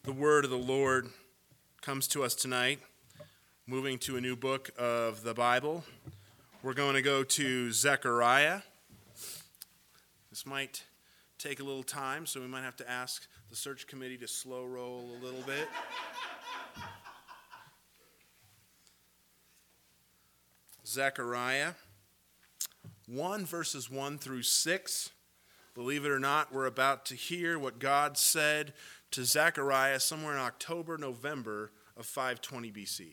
The word of the Lord comes to us tonight, moving to a new book of the Bible. We're going to go to Zechariah. This might take a little time, so we might have to ask the search committee to slow roll a little bit. Zechariah 1, verses 1 through 6. Believe it or not, we're about to hear what God said to Zechariah somewhere in October, November of 520 BC.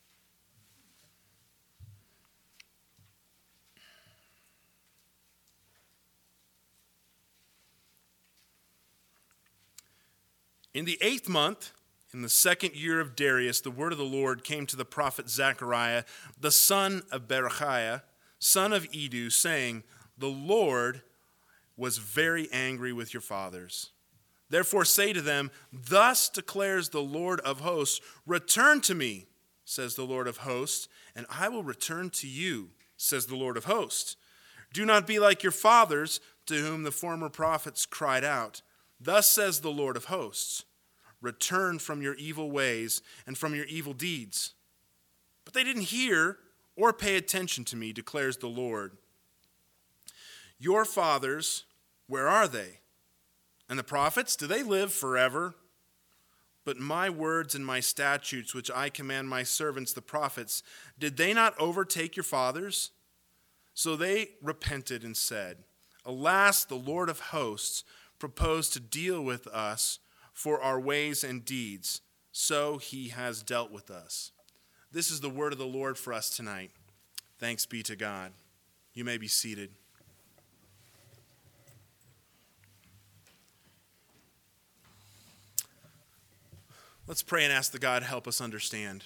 In the 8th month, in the 2nd year of Darius, the word of the Lord came to the prophet Zechariah, the son of Berechiah, son of Iddo, saying, "The Lord was very angry with your fathers. Therefore say to them, thus declares the Lord of hosts, return to me, says the Lord of hosts, and I will return to you, says the Lord of hosts. Do not be like your fathers, to whom the former prophets cried out. Thus says the Lord of hosts, return from your evil ways and from your evil deeds. But they didn't hear or pay attention to me, declares the Lord. Your fathers, where are they? And the prophets, do they live forever? But my words and my statutes, which I command my servants, the prophets, did they not overtake your fathers? So they repented and said, alas, the Lord of hosts proposed to deal with us for our ways and deeds. So he has dealt with us." This is the word of the Lord for us tonight. Thanks be to God. You may be seated. Let's pray and ask the God to help us understand.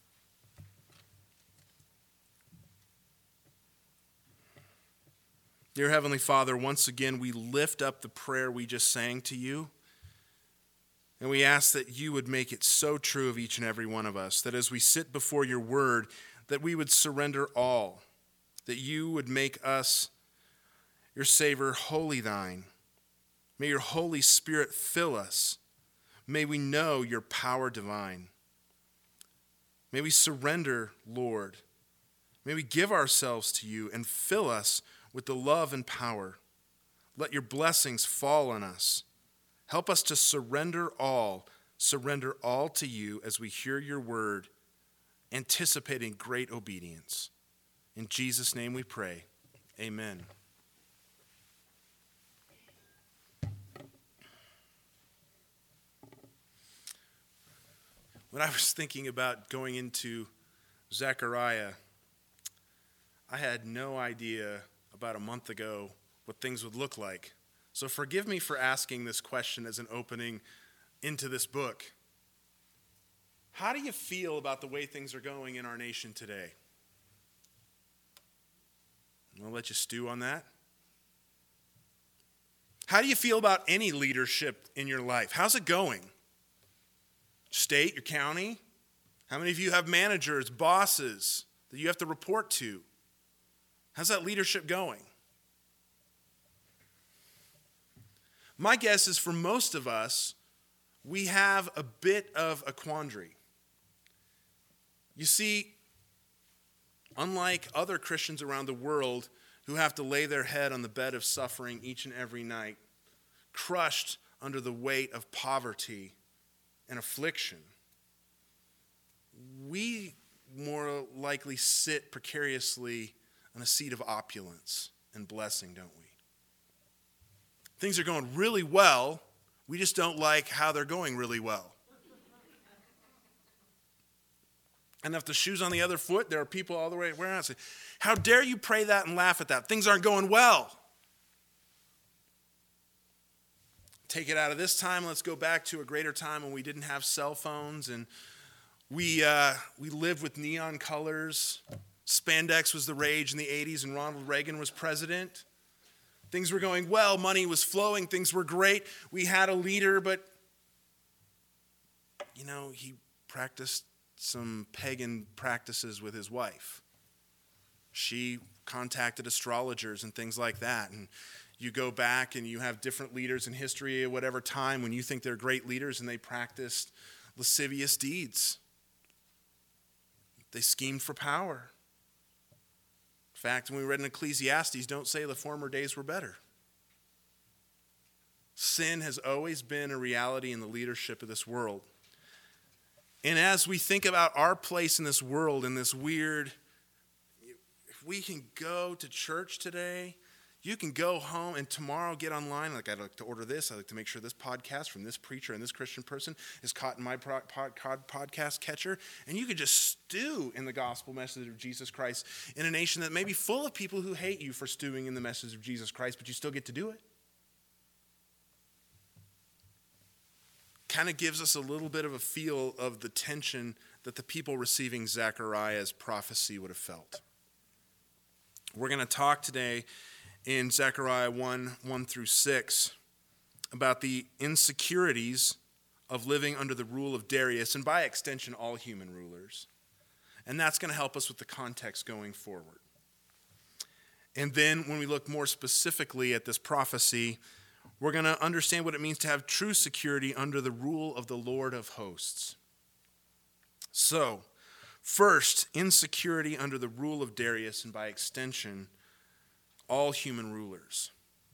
Dear Heavenly Father, once again we lift up the prayer we just sang to you, and we ask that you would make it so true of each and every one of us, that as we sit before your word, that we would surrender all, that you would make us, your Savior, wholly thine. May your Holy Spirit fill us. May we know your power divine. May we surrender, Lord. May we give ourselves to you and fill us with the love and power. Let your blessings fall on us. Help us to surrender all to you as we hear your word, anticipating great obedience. In Jesus' name we pray. Amen. When I was thinking about going into Zechariah, I had no idea about a month ago what things would look like. So forgive me for asking this question as an opening into this book. How do you feel about the way things are going in our nation today? I'll let you stew on that. How do you feel about any leadership in your life? How's it going? State, your county? How many of you have managers, bosses that you have to report to? How's that leadership going? My guess is for most of us, we have a bit of a quandary. You see, unlike other Christians around the world who have to lay their head on the bed of suffering each and every night, crushed under the weight of poverty and affliction, we more likely sit precariously on a seat of opulence and blessing, don't we? Things are going really well, we just don't like how they're going really well. And if the shoe's on the other foot, there are people all the way around and say, how dare you pray that and laugh at that? Things aren't going well. Take it out of this time. Let's go back to a greater time when we didn't have cell phones and we lived with neon colors. Spandex was the rage in the 80s and Ronald Reagan was president. Things were going well. Money was flowing. Things were great. We had a leader, but, he practiced some pagan practices with his wife. She contacted astrologers and things like that. And You go back and you have different leaders in history at whatever time when you think they're great leaders and they practiced lascivious deeds. They schemed for power. In fact, when we read in Ecclesiastes, don't say the former days were better. Sin has always been a reality in the leadership of this world. And as we think about our place in this world, in this weird, if we can go to church today, you can go home and tomorrow get online. Like, I'd like to order this. I'd like to make sure this podcast from this preacher and this Christian person is caught in my podcast catcher. And you could just stew in the gospel message of Jesus Christ in a nation that may be full of people who hate you for stewing in the message of Jesus Christ, but you still get to do it. Kind of gives us a little bit of a feel of the tension that the people receiving Zechariah's prophecy would have felt. We're going to talk today in Zechariah 1 through 6, about the insecurities of living under the rule of Darius, and by extension, all human rulers. And that's going to help us with the context going forward. And then when we look more specifically at this prophecy, we're going to understand what it means to have true security under the rule of the Lord of hosts. So, first, insecurity under the rule of Darius, and by extension, all human rulers.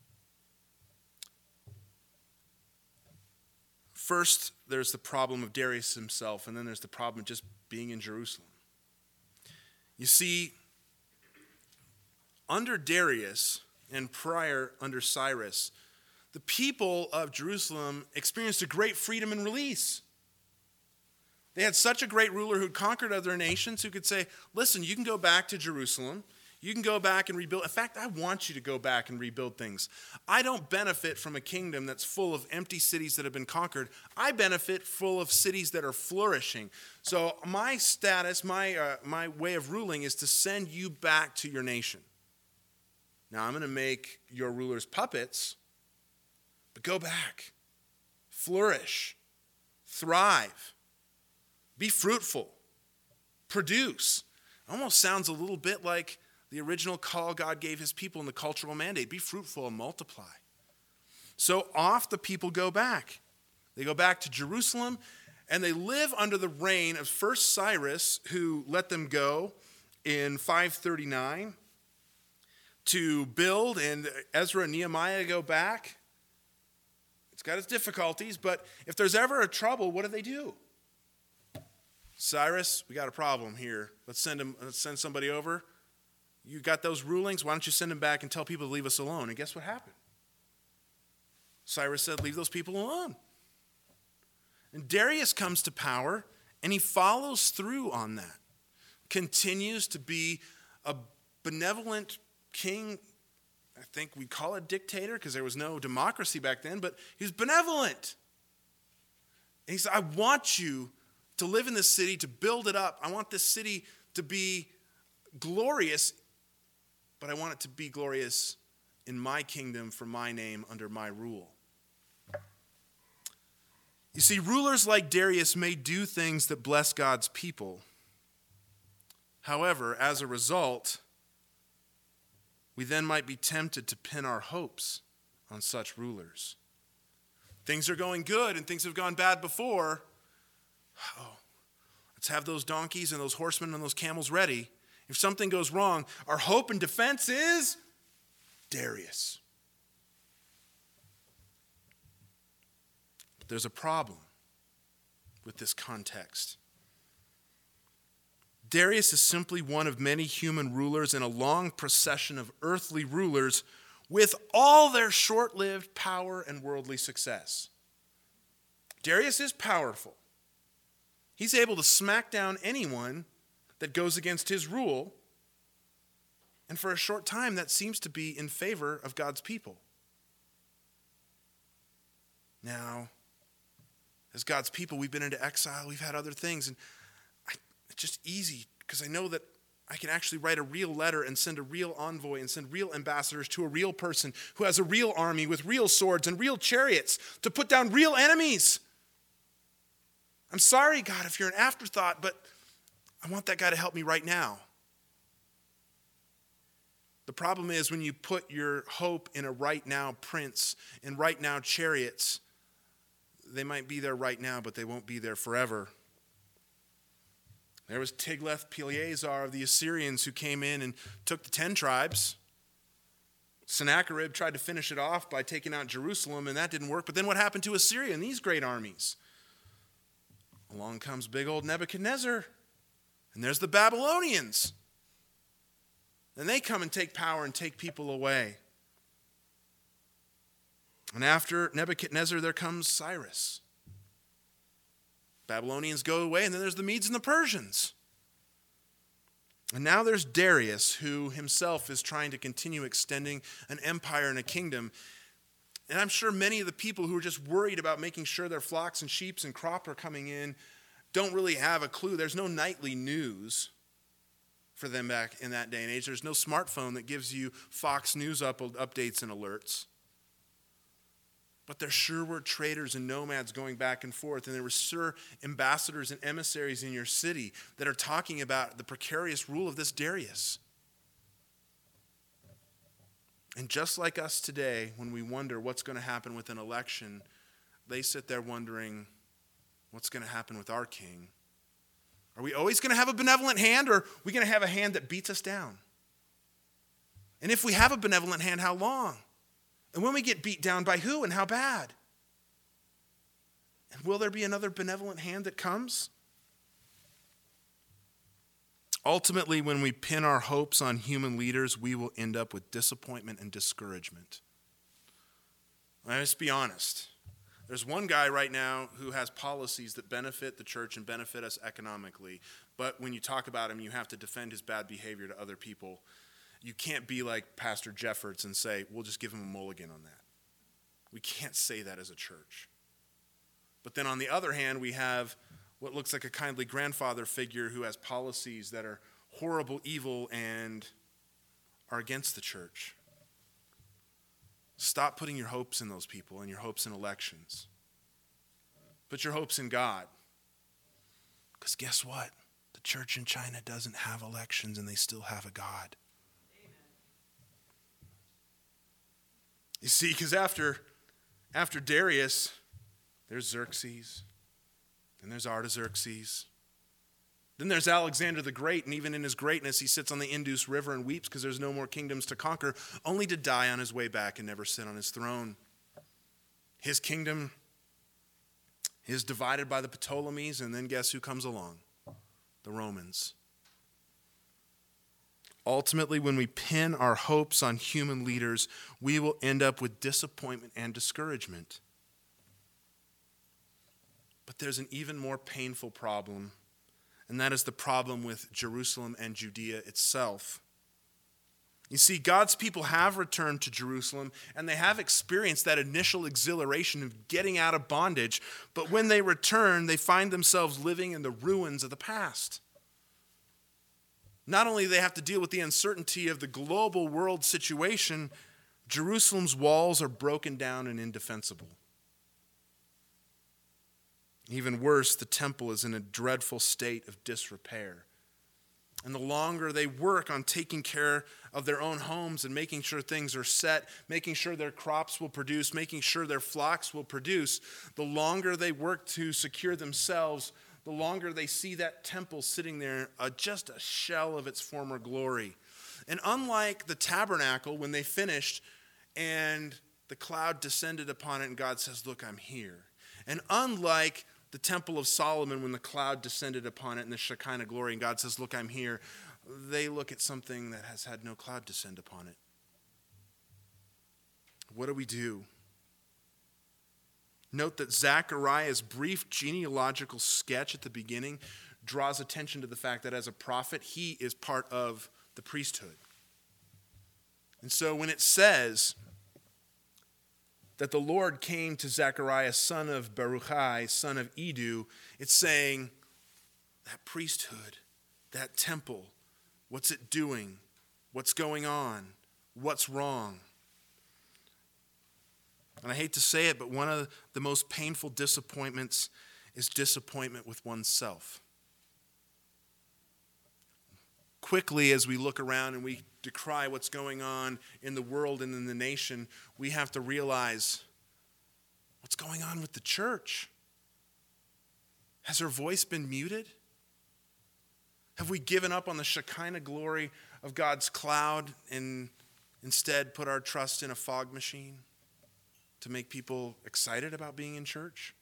First, there's the problem of Darius himself, and then there's the problem of just being in Jerusalem. You see, under Darius and prior under Cyrus, the people of Jerusalem experienced a great freedom and release. They had such a great ruler who'd conquered other nations who could say, listen, you can go back to Jerusalem. You can go back and rebuild. In fact, I want you to go back and rebuild things. I don't benefit from a kingdom that's full of empty cities that have been conquered. I benefit full of cities that are flourishing. So my status, my way of ruling is to send you back to your nation. Now, I'm going to make your rulers puppets, but go back, flourish, thrive, be fruitful, produce. It almost sounds a little bit like the original call God gave his people in the cultural mandate: be fruitful and multiply. So off the people go back. They go back to Jerusalem, and they live under the reign of first Cyrus, who let them go in 539 to build, and Ezra and Nehemiah go back. It's got its difficulties, but if there's ever a trouble, what do? Cyrus, we got a problem here. Let's send somebody over. You got those rulings? Why don't you send them back and tell people to leave us alone? And guess what happened? Cyrus said, leave those people alone. And Darius comes to power, and he follows through on that. Continues to be a benevolent king. I think we call it dictator because there was no democracy back then, but he was benevolent. And he said, I want you to live in this city, to build it up. I want this city to be glorious, but I want it to be glorious in my kingdom for my name under my rule. You see, rulers like Darius may do things that bless God's people. However, as a result, we then might be tempted to pin our hopes on such rulers. Things are going good and things have gone bad before. Oh, let's have those donkeys and those horsemen and those camels ready. If something goes wrong, our hope and defense is Darius. But there's a problem with this context. Darius is simply one of many human rulers in a long procession of earthly rulers with all their short-lived power and worldly success. Darius is powerful. He's able to smack down anyone that goes against his rule, and for a short time that seems to be in favor of God's people. Now, as God's people, we've been into exile, we've had other things, and it's just easy because I know that I can actually write a real letter and send a real envoy and send real ambassadors to a real person who has a real army with real swords and real chariots to put down real enemies. I'm sorry, God, if you're an afterthought, but I want that guy to help me right now. The problem is when you put your hope in a right now prince, in right now chariots, they might be there right now, but they won't be there forever. There was Tiglath-Pileser of the Assyrians who came in and took the 10 tribes. Sennacherib tried to finish it off by taking out Jerusalem, and that didn't work. But then what happened to Assyria and these great armies? Along comes big old Nebuchadnezzar, and there's the Babylonians. And they come and take power and take people away. And after Nebuchadnezzar, there comes Cyrus. Babylonians go away, and then there's the Medes and the Persians. And now there's Darius, who himself is trying to continue extending an empire and a kingdom. And I'm sure many of the people who are just worried about making sure their flocks and sheep and crop are coming in don't really have a clue. There's no nightly news for them back in that day and age. There's no smartphone that gives you Fox News updates and alerts. But there sure were traders and nomads going back and forth, and there were sure ambassadors and emissaries in your city that are talking about the precarious rule of this Darius. And just like us today, when we wonder what's going to happen with an election, they sit there wondering what's going to happen with our king. Are we always going to have a benevolent hand, or are we going to have a hand that beats us down? And if we have a benevolent hand, how long? And when we get beat down, by who and how bad? And will there be another benevolent hand that comes? Ultimately, when we pin our hopes on human leaders, we will end up with disappointment and discouragement. Let's be honest. There's one guy right now who has policies that benefit the church and benefit us economically. But when you talk about him, you have to defend his bad behavior to other people. You can't be like Pastor Jeffords and say, we'll just give him a mulligan on that. We can't say that as a church. But then on the other hand, we have what looks like a kindly grandfather figure who has policies that are horrible, evil, and are against the church. Stop putting your hopes in those people and your hopes in elections. Put your hopes in God. Because guess what? The church in China doesn't have elections, and they still have a God. You see, because after Darius, there's Xerxes, and there's Artaxerxes. Then there's Alexander the Great, and even in his greatness, he sits on the Indus River and weeps because there's no more kingdoms to conquer, only to die on his way back and never sit on his throne. His kingdom is divided by the Ptolemies, and then guess who comes along? The Romans. Ultimately, when we pin our hopes on human leaders, we will end up with disappointment and discouragement. But there's an even more painful problem, and that is the problem with Jerusalem and Judea itself. You see, God's people have returned to Jerusalem, and they have experienced that initial exhilaration of getting out of bondage, but when they return, they find themselves living in the ruins of the past. Not only do they have to deal with the uncertainty of the global world situation, Jerusalem's walls are broken down and indefensible. Even worse, the temple is in a dreadful state of disrepair. And the longer they work on taking care of their own homes and making sure things are set, making sure their crops will produce, making sure their flocks will produce, the longer they work to secure themselves, the longer they see that temple sitting there, just a shell of its former glory. And unlike the tabernacle, when they finished and the cloud descended upon it and God says, look, I'm here. And unlike the temple of Solomon, when the cloud descended upon it and the Shekinah glory and God says, look, I'm here, they look at something that has had no cloud descend upon it. What do we do? Note that Zechariah's brief genealogical sketch at the beginning draws attention to the fact that as a prophet, he is part of the priesthood. And so when it says that the Lord came to Zechariah, son of Baruchai, son of Iddo, it's saying that priesthood, that temple, what's it doing? What's going on? What's wrong? And I hate to say it, but one of the most painful disappointments is disappointment with oneself. quickly as we look around and we decry what's going on in the world and in the nation, we have to realize what's going on with the church. Has her voice been muted? Have we given up on the Shekinah glory of God's cloud and instead put our trust in a fog machine to make people excited about being in church?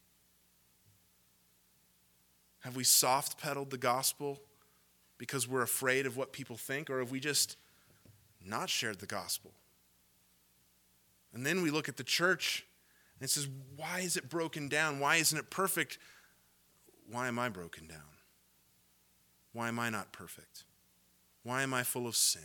Have we soft-pedaled the gospel because we're afraid of what people think, or have we just not shared the gospel? And then we look at the church and it says, why is it broken down? Why isn't it perfect? Why am I broken down? Why am I not perfect? Why am I full of sin?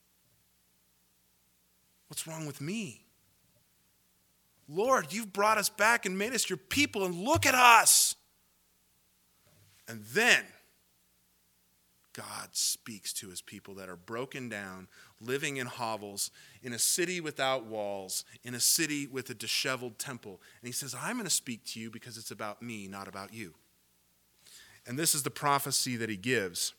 What's wrong with me? Lord, you've brought us back and made us your people, and look at us. And then God speaks to his people that are broken down, living in hovels, in a city without walls, in a city with a disheveled temple. And he says, I'm going to speak to you because it's about me, not about you. And this is the prophecy that he gives.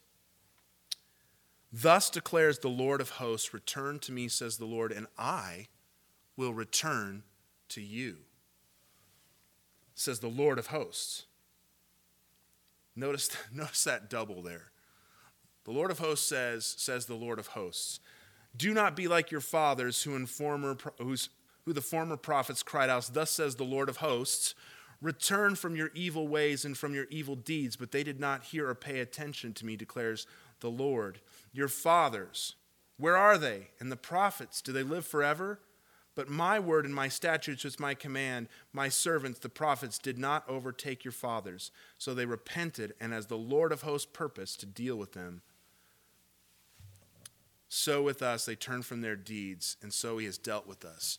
Thus declares the Lord of hosts, return to me, says the Lord, and I will return to you, says the Lord of hosts. Notice that double there. The Lord of hosts says the Lord of hosts, do not be like your fathers who the former prophets cried out, thus says the Lord of hosts, return from your evil ways and from your evil deeds, but they did not hear or pay attention to me, declares the Lord. Your fathers, where are they? And the prophets, do they live forever? But my word and my statutes with my command, my servants, the prophets, did not overtake your fathers. So they repented, and as the Lord of hosts purposed to deal with them, so with us they turned from their deeds, and so he has dealt with us.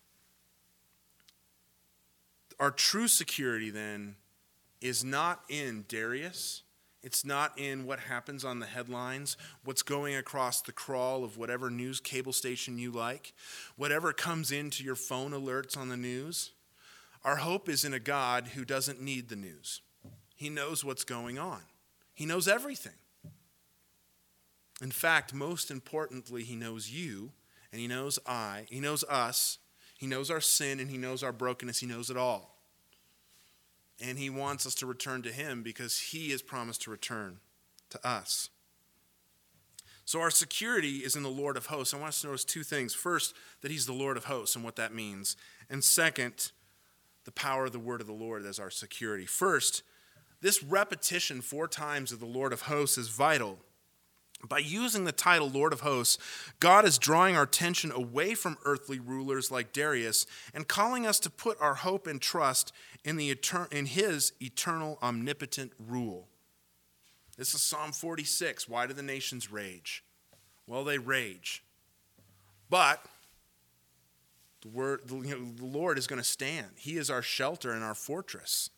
Our true security then is not in Darius. It's not in what happens on the headlines, what's going across the crawl of whatever news cable station you like, whatever comes into your phone alerts on the news. Our hope is in a God who doesn't need the news. He knows what's going on. He knows everything. In fact, most importantly, he knows you, and he knows he knows us, he knows our sin, and he knows our brokenness. He knows it all. And he wants us to return to him because he has promised to return to us. So our security is in the Lord of hosts. I want us to notice two things. First, that he's the Lord of hosts and what that means. And second, the power of the word of the Lord as our security. First, this repetition 4 times of the Lord of hosts is vital. By using the title Lord of Hosts, God is drawing our attention away from earthly rulers like Darius and calling us to put our hope and trust in his eternal omnipotent rule. This is Psalm 46. Why do the nations rage? Well, they rage. But the Lord is going to stand. He is our shelter and our fortress.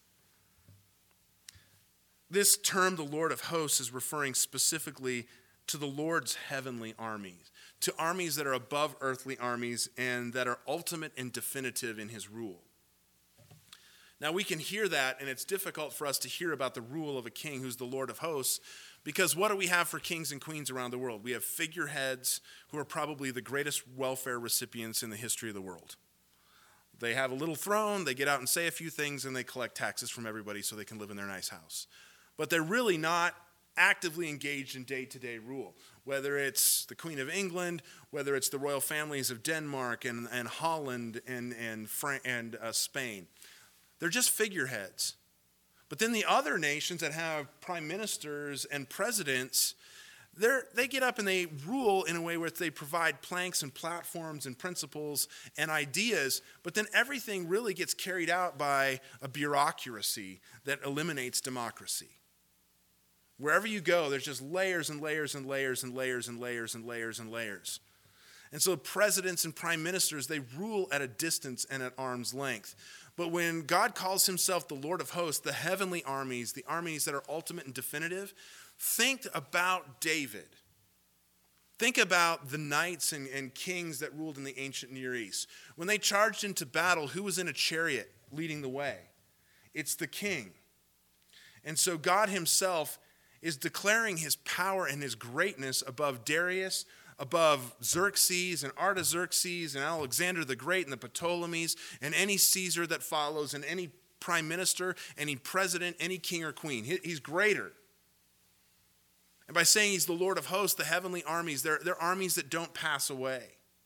This term, the Lord of Hosts, is referring specifically to the Lord's heavenly armies, to armies that are above earthly armies and that are ultimate and definitive in his rule. Now we can hear that, and it's difficult for us to hear about the rule of a king who's the Lord of hosts, because what do we have for kings and queens around the world? We have figureheads who are probably the greatest welfare recipients in the history of the world. They have a little throne, they get out and say a few things, and they collect taxes from everybody so they can live in their nice house. But they're really not actively engaged in day-to-day rule, whether it's the Queen of England, whether it's the royal families of Denmark and Holland and Spain. They're just figureheads. But then the other nations that have prime ministers and presidents, they get up and they rule in a way where they provide planks and platforms and principles and ideas, but then everything really gets carried out by a bureaucracy that eliminates democracy. Wherever you go, there's just layers and layers and layers and layers and layers and layers and layers. And so presidents and prime ministers, they rule at a distance and at arm's length. But when God calls himself the Lord of hosts, the heavenly armies, the armies that are ultimate and definitive, think about David. Think about the knights and kings that ruled in the ancient Near East. When they charged into battle, who was in a chariot leading the way? It's the king. And so God himself is declaring his power and his greatness above Darius, above Xerxes and Artaxerxes and Alexander the Great and the Ptolemies and any Caesar that follows and any prime minister, any president, any king or queen. He's greater. And by saying he's the Lord of hosts, the heavenly armies, they're armies that don't pass away.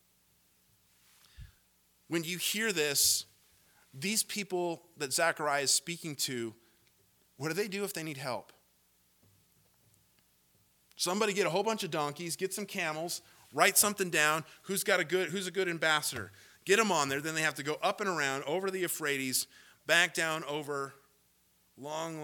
When you hear this, these people that Zechariah is speaking to, what do they do if they need help? Somebody get a whole bunch of donkeys, get some camels, write something down. Who's a good ambassador? Get them on there. Then they have to go up and around over the Euphrates, back down over long.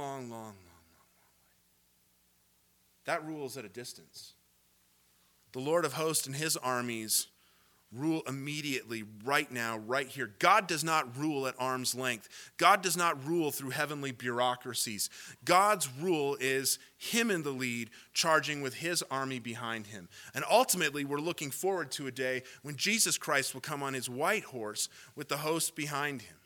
That rules at a distance. The Lord of hosts and his armies rule immediately, right now, right here. God does not rule at arm's length. God does not rule through heavenly bureaucracies. God's rule is him in the lead, charging with his army behind him. And ultimately, we're looking forward to a day when Jesus Christ will come on his white horse with the host behind him.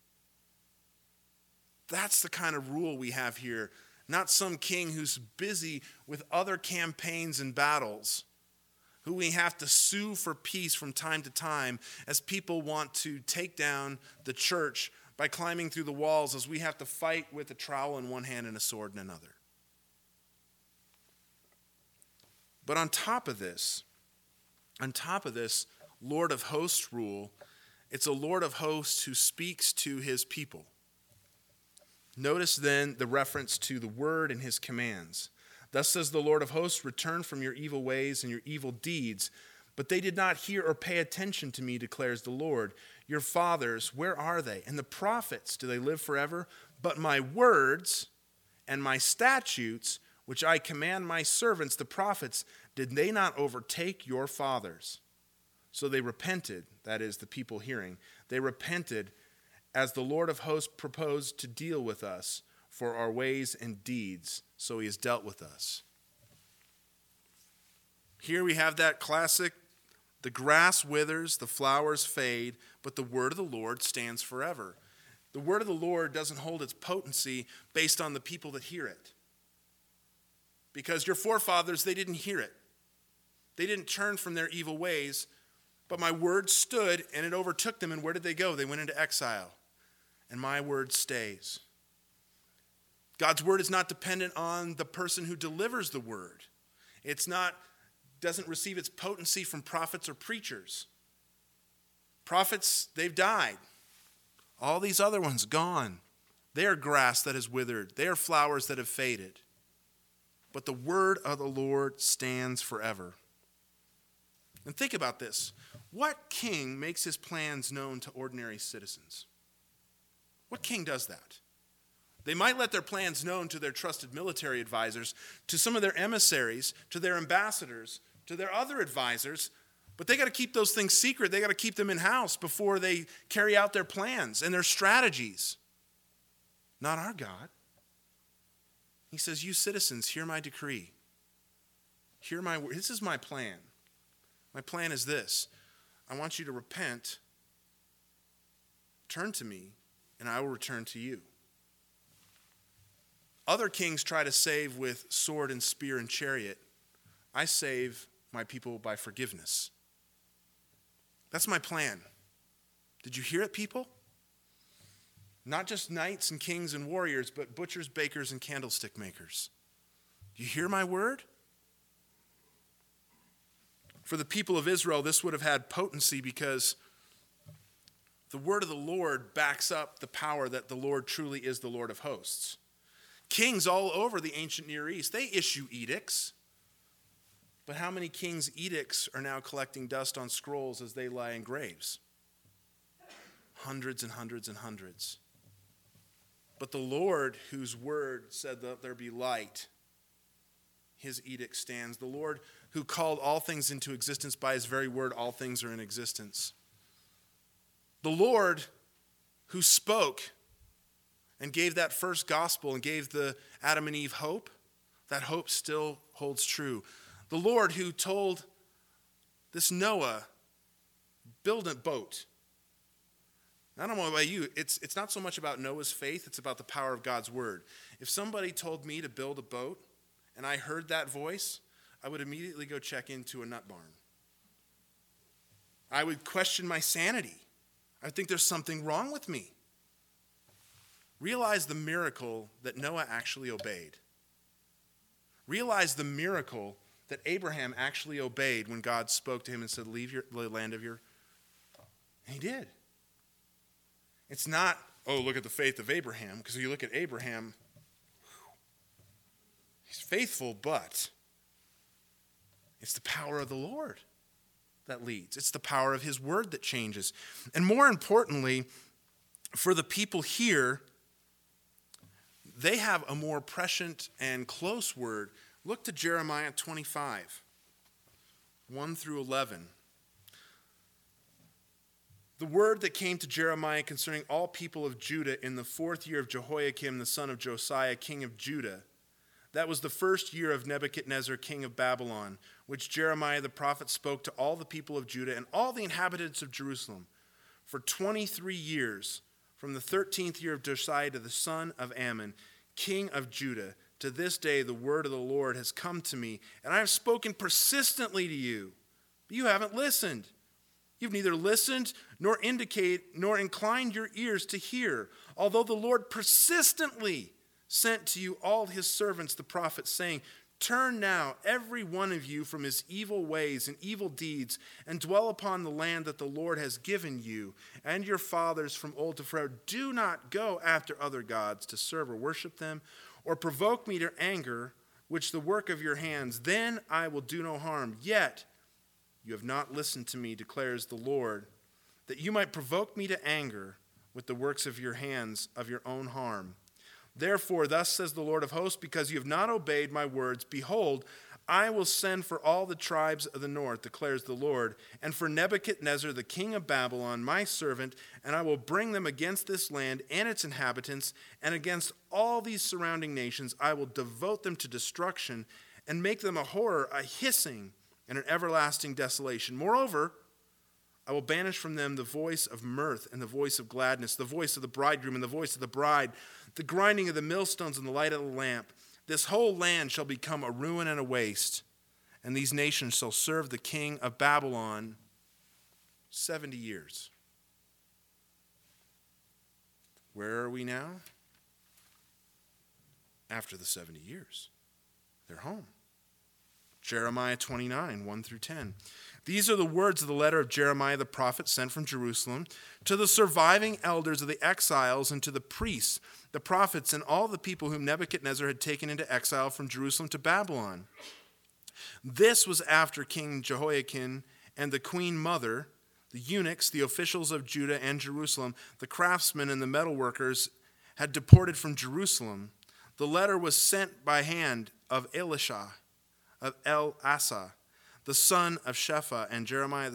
That's the kind of rule we have here. Not some king who's busy with other campaigns and battles, who we have to sue for peace from time to time as people want to take down the church by climbing through the walls, as we have to fight with a trowel in one hand and a sword in another. But on top of this Lord of hosts rule, it's a Lord of hosts who speaks to his people. Notice then the reference to the word and his commands. Thus says the Lord of hosts, return from your evil ways and your evil deeds. But they did not hear or pay attention to me, declares the Lord. Your fathers, where are they? And the prophets, do they live forever? But my words and my statutes, which I command my servants, the prophets, did they not overtake your fathers? So they repented, that is, the people hearing. They repented as the Lord of hosts proposed to deal with us for our ways and deeds, so he has dealt with us. Here we have that classic, the grass withers, the flowers fade, but the word of the Lord stands forever. The word of the Lord doesn't hold its potency based on the people that hear it. Because your forefathers, they didn't hear it. They didn't turn from their evil ways, but my word stood and it overtook them. And where did they go? They went into exile. And my word stays. God's word is not dependent on the person who delivers the word. Doesn't receive its potency from prophets or preachers. Prophets, they've died. All these other ones, gone. They are grass that has withered. They are flowers that have faded. But the word of the Lord stands forever. And think about this. What king makes his plans known to ordinary citizens? What king does that? They might let their plans known to their trusted military advisors, to some of their emissaries, to their ambassadors, to their other advisors, but they got to keep those things secret. They got to keep them in-house before they carry out their plans and their strategies. Not our God. He says, you citizens, hear my decree. Hear my word. This is my plan. My plan is this. I want you to repent, turn to me, and I will return to you. Other kings try to save with sword and spear and chariot. I save my people by forgiveness. That's my plan. Did you hear it, people? Not just knights and kings and warriors, but butchers, bakers, and candlestick makers. Do you hear my word? For the people of Israel, this would have had potency because the word of the Lord backs up the power that the Lord truly is the Lord of hosts. Kings all over the ancient Near East, they issue edicts. But how many kings' edicts are now collecting dust on scrolls as they lie in graves? Hundreds and hundreds and hundreds. But the Lord, whose word said that there be light, his edict stands. The Lord who called all things into existence by his very word, all things are in existence. The Lord who spoke and gave that first gospel and gave the Adam and Eve hope, that hope still holds true. The Lord who told this Noah, build a boat. I don't know about you, it's not so much about Noah's faith, it's about the power of God's word. If somebody told me to build a boat and I heard that voice, I would immediately go check into a nut barn. I would question my sanity. I think there's something wrong with me. Realize the miracle that Noah actually obeyed. Realize the miracle that Abraham actually obeyed when God spoke to him and said, leave the land of your... And he did. It's not, oh, look at the faith of Abraham, because if you look at Abraham, he's faithful, but it's the power of the Lord that leads. It's the power of his word that changes. And more importantly, for the people here, they have a more prescient and close word. Look to Jeremiah 25, 1 through 11. The word that came to Jeremiah concerning all people of Judah in the 4th year of Jehoiakim, the son of Josiah, king of Judah. That was the 1st year of Nebuchadnezzar, king of Babylon, which Jeremiah the prophet spoke to all the people of Judah and all the inhabitants of Jerusalem for 23 years, from the 13th year of Josiah to the son of Ammon, king of Judah. To this day the word of the Lord has come to me, and I have spoken persistently to you, but you haven't listened. You've neither listened nor inclined your ears to hear, although the Lord persistently sent to you all his servants, the prophets, saying, turn now, every one of you, from his evil ways and evil deeds, and dwell upon the land that the Lord has given you and your fathers from old to forever. Do not go after other gods to serve or worship them, or provoke me to anger, which the work of your hands. Then I will do no harm. Yet you have not listened to me, declares the Lord, that you might provoke me to anger with the works of your hands of your own harm. Therefore, thus says the Lord of hosts, because you have not obeyed my words, behold, I will send for all the tribes of the north, declares the Lord, and for Nebuchadnezzar, the king of Babylon, my servant, and I will bring them against this land and its inhabitants, and against all these surrounding nations. I will devote them to destruction and make them a horror, a hissing, and an everlasting desolation. Moreover, I will banish from them the voice of mirth and the voice of gladness, the voice of the bridegroom and the voice of the bride, the grinding of the millstones and the light of the lamp. This whole land shall become a ruin and a waste, and these nations shall serve the king of Babylon 70 years. Where are we now? After the 70 years. They're home. Jeremiah 29, 1 through 10. These are the words of the letter of Jeremiah the prophet sent from Jerusalem to the surviving elders of the exiles and to the priests, the prophets, and all the people whom Nebuchadnezzar had taken into exile from Jerusalem to Babylon. This was after King Jehoiakim and the queen mother, the eunuchs, the officials of Judah and Jerusalem, the craftsmen and the metalworkers had departed from Jerusalem. The letter was sent by hand of Elisha, of El-Asa, the son of Shapha, and Jeremiah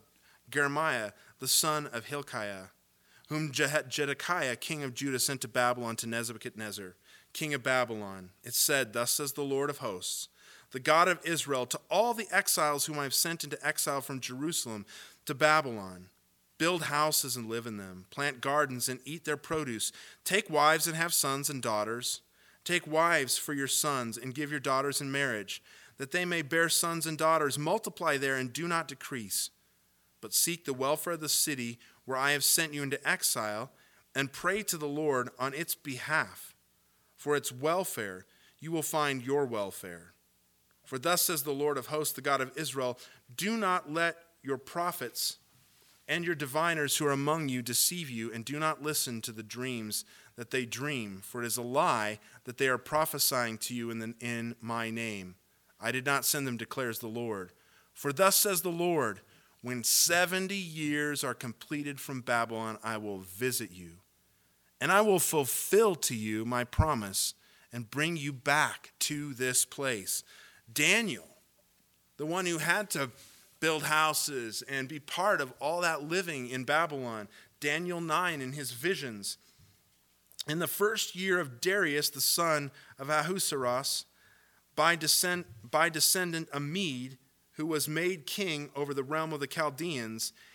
the son of Hilkiah, whom Zedekiah, king of Judah, sent to Babylon to Nebuchadnezzar, king of Babylon. It said, thus says the Lord of hosts, the God of Israel, to all the exiles whom I have sent into exile from Jerusalem to Babylon, build houses and live in them, plant gardens and eat their produce, take wives and have sons and daughters, take wives for your sons and give your daughters in marriage, that they may bear sons and daughters, multiply there and do not decrease, but seek the welfare of the city where I have sent you into exile, and pray to the Lord on its behalf. For its welfare you will find your welfare. For thus says the Lord of hosts, the God of Israel, do not let your prophets and your diviners who are among you deceive you, and do not listen to the dreams that they dream, for it is a lie that they are prophesying to you in my name. I did not send them, declares the Lord. For thus says the Lord, when 70 years are completed from Babylon, I will visit you, and I will fulfill to you my promise and bring you back to this place. Daniel, the one who had to build houses and be part of all that living in Babylon, Daniel 9 in his visions. In the 1st year of Darius, the son of Ahasuerus, by descendant a Mede, who was made king over the realm of the Chaldeans,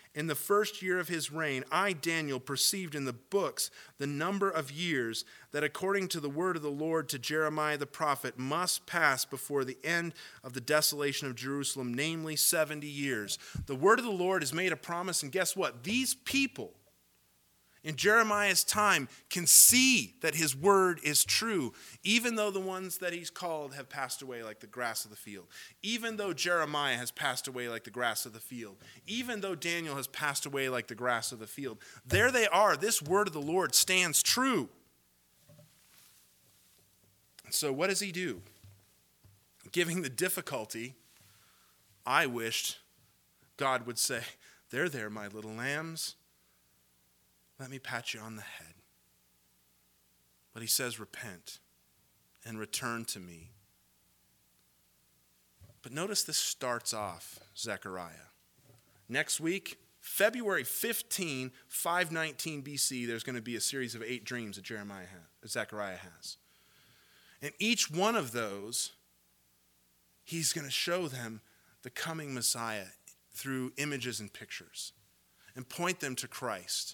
In the first year of his reign, I, Daniel, perceived in the books the number of years that according to the word of the Lord to Jeremiah the prophet must pass before the end of the desolation of Jerusalem, namely 70 years. The word of the Lord has made a promise, and guess what? These people in Jeremiah's time can see that his word is true, even though the ones that he's called have passed away like the grass of the field. Even though Jeremiah has passed away like the grass of the field. Even though Daniel has passed away like the grass of the field. There they are. This word of the Lord stands true. So what does he do? Given the difficulty, I wished God would say, there, my little lambs. Let me pat you on the head. But he says, repent and return to me. But notice this starts off Zechariah. Next week, February 15, 519 BC, there's going to be a series of 8 dreams that Zechariah has. And each one of those, he's going to show them the coming Messiah through images and pictures and point them to Christ.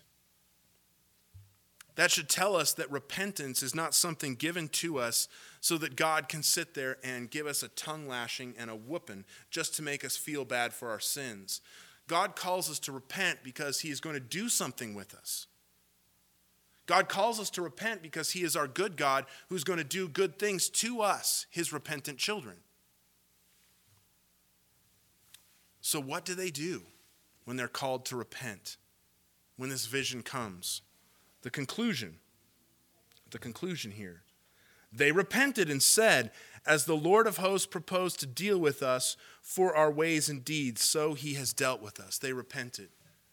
That should tell us that repentance is not something given to us so that God can sit there and give us a tongue lashing and a whooping just to make us feel bad for our sins. God calls us to repent because he is going to do something with us. God calls us to repent because he is our good God who's going to do good things to us, his repentant children. So what do they do when they're called to repent? When this vision comes? The conclusion here. They repented and said, as the Lord of hosts proposed to deal with us for our ways and deeds, so he has dealt with us. They repented.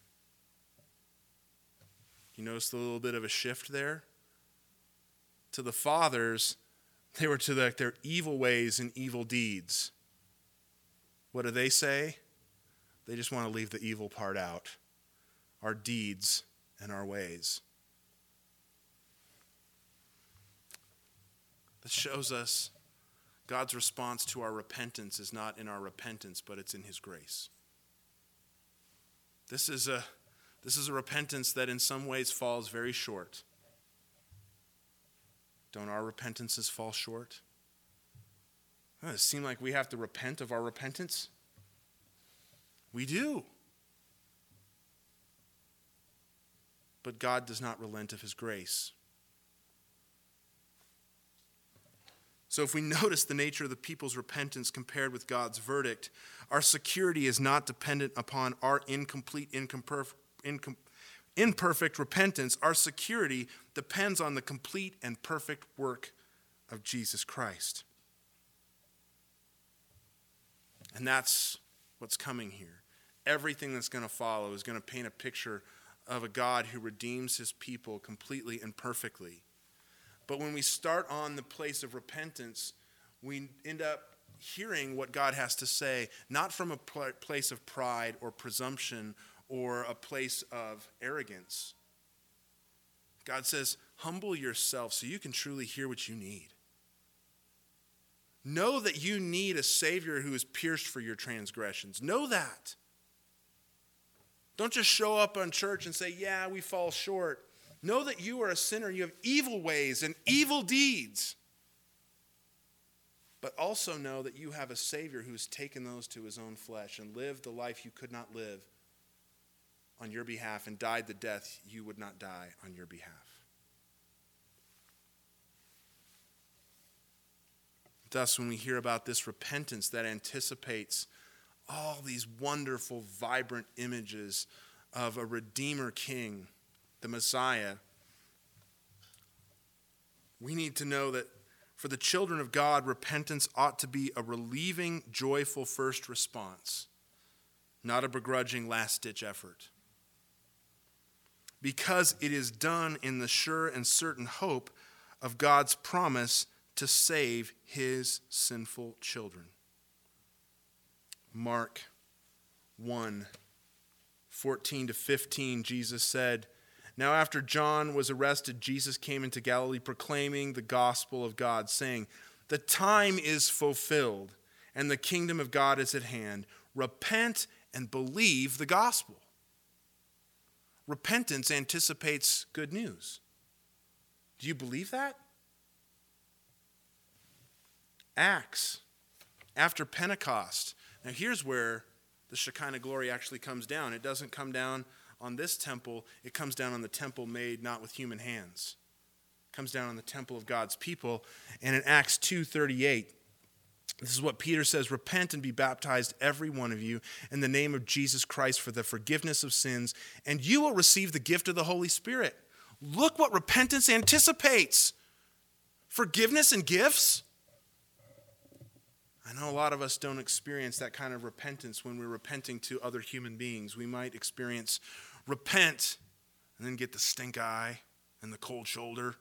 You notice a little bit of a shift there? To the fathers, they were to their evil ways and evil deeds. What do they say? They just want to leave the evil part out. Our deeds and our ways. This shows us God's response to our repentance is not in our repentance, but it's in his grace. This is a repentance that in some ways falls very short. Don't our repentances fall short? Does it seem like we have to repent of our repentance? We do. But God does not relent of his grace. So if we notice the nature of the people's repentance compared with God's verdict, our security is not dependent upon our incomplete, imperfect repentance. Our security depends on the complete and perfect work of Jesus Christ. And that's what's coming here. Everything that's going to follow is going to paint a picture of a God who redeems his people completely and perfectly. But when we start on the place of repentance, we end up hearing what God has to say, not from a place of pride or presumption or a place of arrogance. God says, humble yourself so you can truly hear what you need. Know that you need a Savior who is pierced for your transgressions. Know that. Don't just show up on church and say, yeah, we fall short. Know that you are a sinner. You have evil ways and evil deeds. But also know that you have a Savior who's taken those to his own flesh and lived the life you could not live on your behalf and died the death you would not die on your behalf. Thus, when we hear about this repentance that anticipates all these wonderful, vibrant images of a Redeemer King, the Messiah, we need to know that for the children of God, repentance ought to be a relieving, joyful first response, not a begrudging last-ditch effort. Because it is done in the sure and certain hope of God's promise to save his sinful children. Mark 1:14-15, Jesus said, now after John was arrested, Jesus came into Galilee proclaiming the gospel of God, saying, the time is fulfilled and the kingdom of God is at hand. Repent and believe the gospel. repentance anticipates good news. Do you believe that? Acts, after Pentecost. Now here's where the Shekinah glory actually comes down. It doesn't come down on this temple. It comes down on the temple made not with human hands. It comes down on the temple of God's people. And in Acts 2:38, this is what Peter says, repent and be baptized, every one of you, in the name of Jesus Christ for the forgiveness of sins, and you will receive the gift of the Holy Spirit. Look what repentance anticipates. Forgiveness and gifts. I know a lot of us don't experience that kind of repentance when we're repenting to other human beings. We might experience repent and then get the stink eye and the cold shoulder,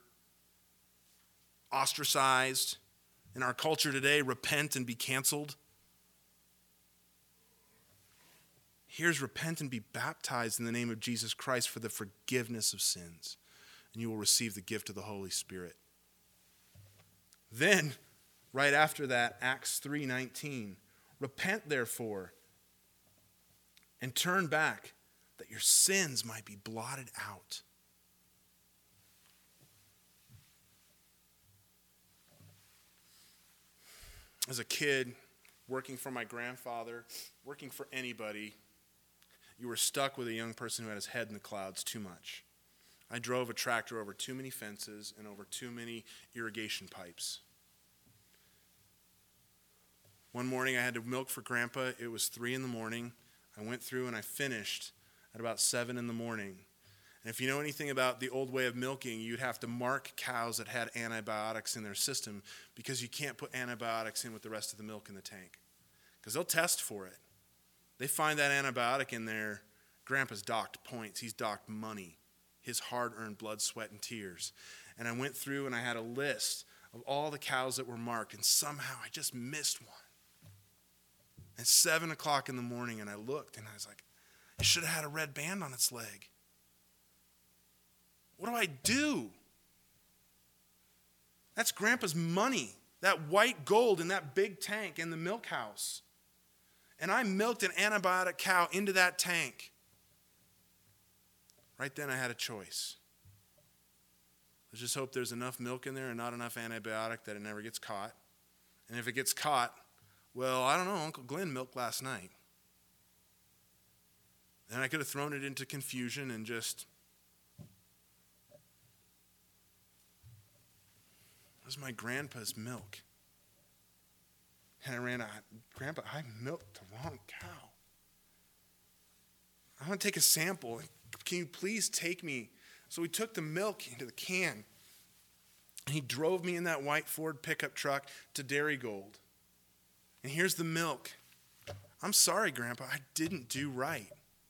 ostracized. In our culture today, repent and be canceled. Here's repent and be baptized in the name of Jesus Christ for the forgiveness of sins, and you will receive the gift of the Holy Spirit. Then, right after that, Acts 3:19, repent therefore and turn back that your sins might be blotted out. As a kid, working for my grandfather, working for anybody, you were stuck with a young person who had his head in the clouds too much. I drove a tractor over too many fences and over too many irrigation pipes. One morning I had to milk for Grandpa. It was 3 a.m. I went through and I finished at about 7 a.m. And if you know anything about the old way of milking, you'd have to mark cows that had antibiotics in their system because you can't put antibiotics in with the rest of the milk in the tank because they'll test for it. They find that antibiotic in there. Grandpa's docked points. He's docked money, his hard-earned blood, sweat, and tears. And I went through and I had a list of all the cows that were marked, and somehow I just missed one. At 7 o'clock in the morning, and I looked, and I was like, it should have had a red band on its leg. What do I do? That's Grandpa's money, that white gold in that big tank in the milk house. And I milked an antibiotic cow into that tank. Right then I had a choice. Let's just hope there's enough milk in there and not enough antibiotic that it never gets caught. And if it gets caught, well, I don't know, Uncle Glenn milked last night. And I could have thrown it into confusion and just, it was my grandpa's milk. And I ran out, Grandpa, I milked the wrong cow. I want to take a sample. Can you please take me? So we took the milk into the can. And he drove me in that white Ford pickup truck to Dairy Gold. And here's the milk. I'm sorry, Grandpa, I didn't do right.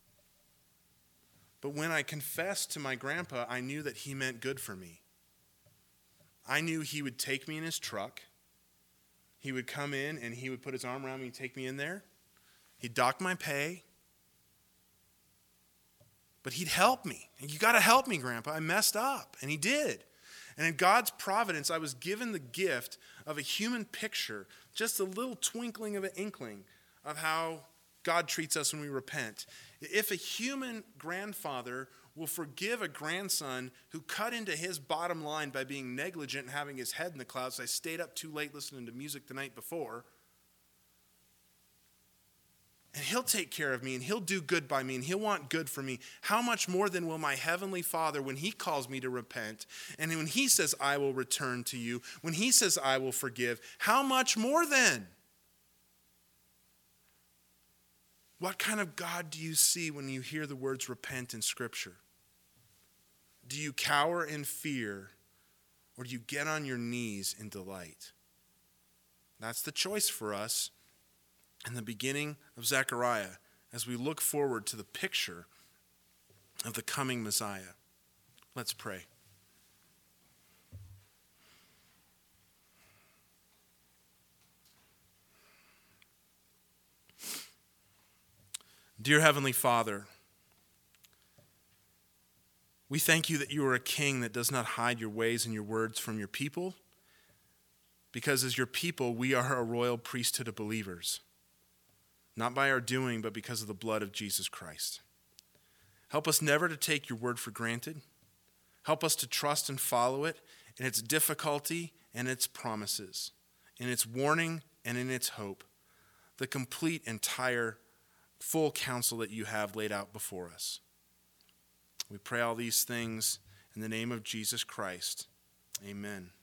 But when I confessed to my grandpa, I knew that he meant good for me. I knew he would take me in his truck. He would come in and he would put his arm around me and take me in there. He'd dock my pay. But he'd help me. And you got to help me, Grandpa. I messed up. And he did. And in God's providence, I was given the gift of a human picture, just a little twinkling of an inkling of how God treats us when we repent. If a human grandfather will forgive a grandson who cut into his bottom line by being negligent and having his head in the clouds, I stayed up too late listening to music the night before, and he'll take care of me, and he'll do good by me, and he'll want good for me, how much more then will my heavenly Father, when he calls me to repent, and when he says, I will return to you, when he says, I will forgive, how much more then? What kind of God do you see when you hear the words repent in Scripture? Do you cower in fear, or do you get on your knees in delight? That's the choice for us in the beginning of Zechariah as we look forward to the picture of the coming Messiah. Let's pray. Dear Heavenly Father, we thank you that you are a king that does not hide your ways and your words from your people, because as your people, we are a royal priesthood of believers, not by our doing, but because of the blood of Jesus Christ. Help us never to take your word for granted. Help us to trust and follow it in its difficulty and its promises, in its warning and in its hope, the complete, entire, full counsel that you have laid out before us. We pray all these things in the name of Jesus Christ. Amen.